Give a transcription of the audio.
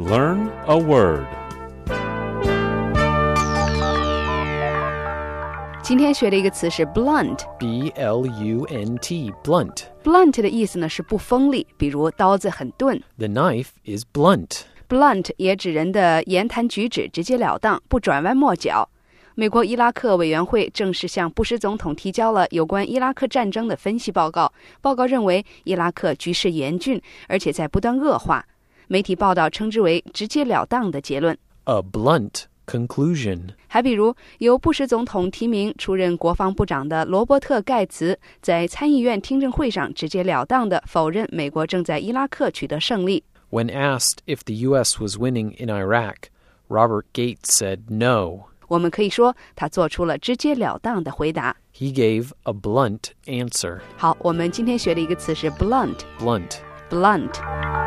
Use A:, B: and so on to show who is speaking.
A: Learn a word.
B: 今天学的一个词是 blunt.
C: B-L-U-N-T, blunt.
B: Blunt 的意思呢是不锋利，比如刀子很钝。
C: The knife is blunt.
B: Blunt 也指人的言谈举止直截了当，不转弯抹角。美国伊拉克委员会正式向布什总统提交了有关伊拉克战争的分析报告。报告认为，伊拉克局势严峻，而且在不断恶化。媒体报道称之为直截了当的结论。
C: A blunt conclusion.
B: 还比如，由布什总统提名出任国防部长的罗伯特·盖茨在参议院听证会上直截了当地否认美国正在伊拉克取得胜利。
C: When asked if the U.S. was winning in Iraq, Robert Gates said no.
B: 我们可以说他做出了直截了当的回答。
C: He gave a blunt answer.
B: 好，我们今天学的一个词是 blunt.
C: Blunt.
B: Blunt